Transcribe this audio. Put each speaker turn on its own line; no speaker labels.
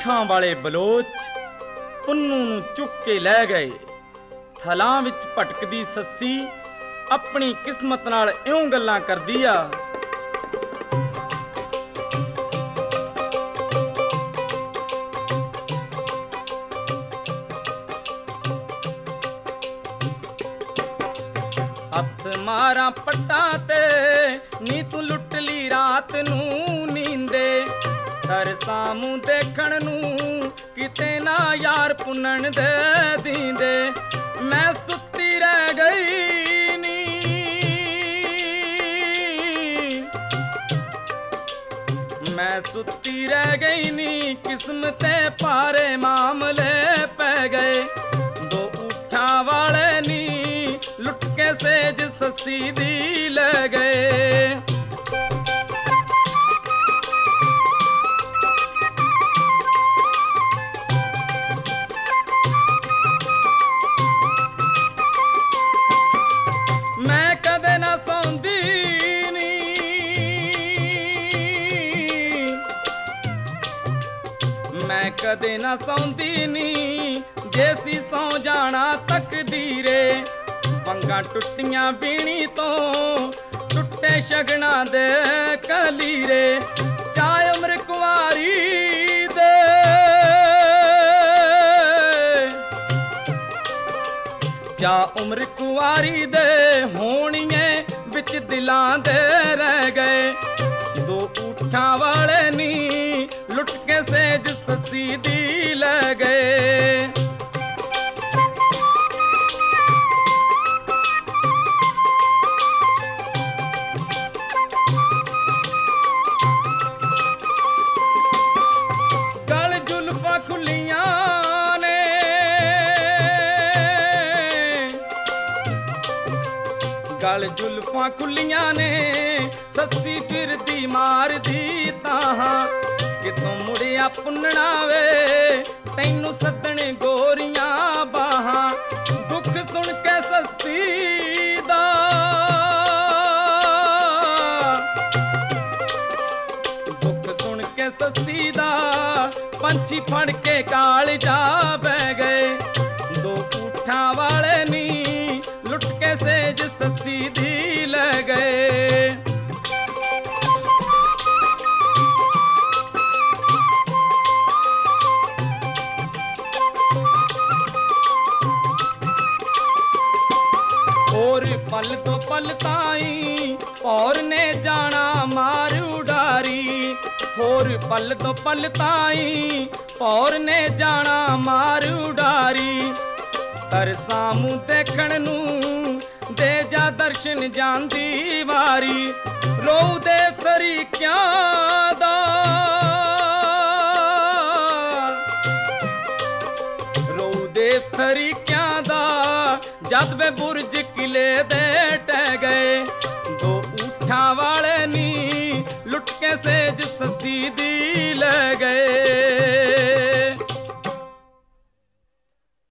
ਊਠਾਂ ਵਾਲੇ ਬਲੋਚ ਪੁੰਨੂ ਨੂੰ ਚੁੱਕ ਕੇ ਲੈ ਗਏ। ਥਲਾਂ ਵਿੱਚ ਭਟਕਦੀ ਸੱਸੀ ਆਪਣੀ ਕਿਸਮਤ ਨਾਲ ਇਉਂ ਗੱਲਾਂ ਕਰਦੀ ਆ। ਹੱਥ ਮਾਰਾਂ ਪੱਟਾਂ ਤੇ ਨੀ ਤੂੰ ਲੁੱਟ ਲਈ ਰਾਤ ਨੂੰ ਨੀਂਦੇ। ਤਰਸਾਂ ਮੂੰਹ ਦੇਖਣ ਨੂੰ ਕਿਤੇ ਨਾ ਯਾਰ ਪੁੰਨਣ ਦੇ ਦੀਂਦੇ। ਮੈਂ ਸੁੱਤੀ ਰਹਿ ਗਈ ਨੀ, ਮੈਂ ਸੁੱਤੀ ਰਹਿ ਗਈ ਨੀ, ਕਿਸਮਤੇ ਭਾਰੇ ਮਾਮਲੇ ਪੈ ਗਏ। ਦੋ ਊਠਾਂ ਵਾਲੇ ਨੀ ਲੁੱਟ ਕੇ ਸੇਜ ਸੱਸੀ ਦੀ ਲੈ ਗਏ। ਮੈਂ ਕਦੇ ਨਾ ਸੌਂਦੀ ਨੀ, ਮੈਂ ਕਦੇ ਨਾ ਸੌਂਦੀ ਨੀ, ਜੇ ਸੀ ਸੌ ਜਾਣਾ ਤਕਦੀਰੇ। ਵੰਗਾਂ ਟੁੱਟੀਆਂ ਬੀਣੀ ਤੋਂ ਟੁੱਟੇ ਸ਼ਗਨਾਂ ਦੇ ਕਲੀਰੇ। ਚਾਹੇ ਉਮਰ ਕੁਆਰੀ ਦੇ, ਚਾਹ ਉਮਰ ਕੁਆਰੀ ਦੇ ਹੋਣੀਏ ਵਿੱਚ ਦਿਲਾਂ ਦੇ ਰਹਿ ਗਏ। ਦੋ ਊਠਾਂ ਵਾਲੇ ਨੀ ਲੁੱਟ ਕੇ ਸੇਜ ਸੱਸੀ ਦੀ ਲੈ ਗਏ। ਗਲ ਜ਼ੁਲਫਾਂ ਖੁੱਲੀਆਂ ਨੇ, ਗਲ ਜ਼ੁਲਫਾਂ ਖੁੱਲੀਆਂ ਨੇ, ਸੱਸੀ ਫਿਰਦੀ ਮਾਰਦੀ ਤਾਹਾਂ। ਕਿਤੋਂ ਮੁੜਿਆ ਪੁੰਨਣਾ ਵੇ ਤੈਨੂੰ ਸੱਦਣ ਗੋਰੀਆਂ ਬਾਹਾਂ। ਦੁੱਖ ਸੁਣ ਕੇ ਸੱਸੀ ਦਾ, ਦੁੱਖ ਸੁਣ ਕੇ ਸੱਸੀ ਦਾ, ਪੰਛੀ ਫੜ ਕੇ ਕਾਲਜਾ ਬਹਿ ਗਏ। ਦੋ ਊਠਾਂ ਵਾਲੇ ਨੀ ਲੁੱਟ ਕੇ ਸੇਜ ਸੱਸੀ ਦੀ ਲੈ ਗਏ। ਹੋਰ ਪਲ ਤੋਂ ਪਲ ਤਾਈਂ ਔਰ ਨੇ ਜਾਣਾ ਮਾਰ ਉਡਾਰੀ। ਹੋਰ ਪਲ ਤੋਂ ਪਲ ਤਾਈਂ ਔਰ ਨੇ ਜਾਣਾ ਮਾਰ ਉਡਾਰੀ। ਤਰਸਾਂ ਮੂੰਹ ਦੇਖਣ ਨੂੰ ਦੇ ਜਾ ਦਰਸ਼ਨ ਜਾਂਦੀ ਵਾਰੀ। ਰੋਊ ਦੇ ਫਰੀਕਿਆਂ ਦਾ, ਰੋਊ ਦੇ ਫਰੀਕਿਆਂ ਦਾ, ਜਦ ਵੇ ਬੁਰਜ ਕਿਲੇ ਦੇ ਟਹਿ ਗਏ। ਦੋ ਊਠਾਂ ਵਾਲੇ ਨੀ ਲੁੱਟ ਕੇ ਸੇਜ ਸੱਸੀ ਦੀ ਲੈ ਗਏ।